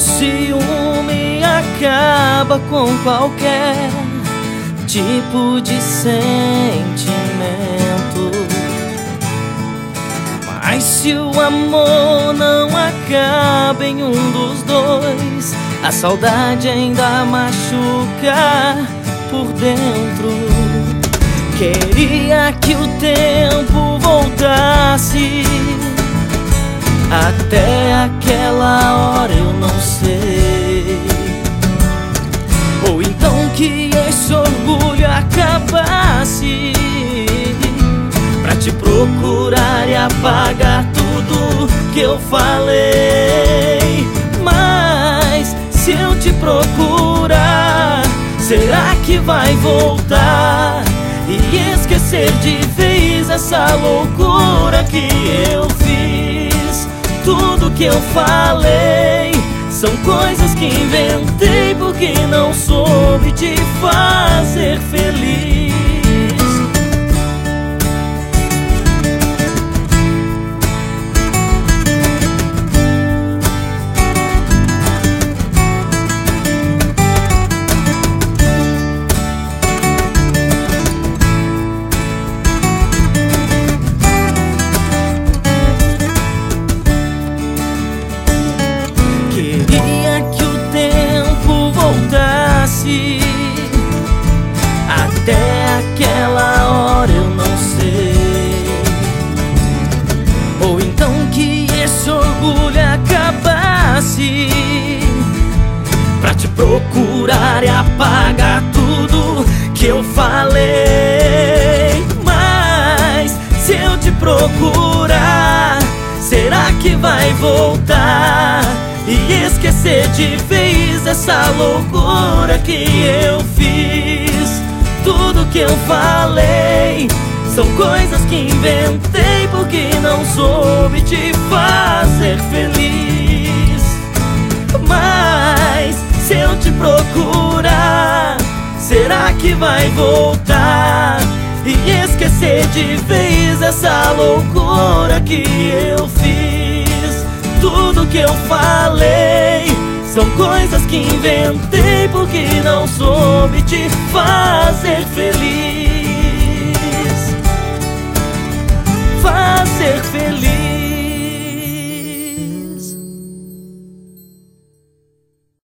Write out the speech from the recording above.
ciúme acaba com qualquer tipo de sentimento. Mas se o amor não acaba em um dos dois, a saudade ainda machuca por dentro. Queria que o tempo voltasse, até aquela hora eu não sei. Ou então que esse orgulho acabasse, pra te procurar e apagar tudo que eu falei. Mas se eu te procurar, será que vai voltar e esquecer de vez essa loucura que eu fiz? Tudo que eu falei são coisas que inventei porque não soube te fazer feliz. Queria que o tempo voltasse, até aquela hora eu não sei. Ou então que esse orgulho acabasse, pra te procurar e apagar tudo que eu falei. Mas se eu te procurar, será que vai voltar e esquecer de vez essa loucura que eu fiz? Tudo que eu falei são coisas que inventei porque não soube te fazer feliz. Mas se eu te procurar, será que vai voltar e esquecer de vez essa loucura que eu fiz? Tudo que eu falei são coisas que inventei porque não soube te fazer feliz.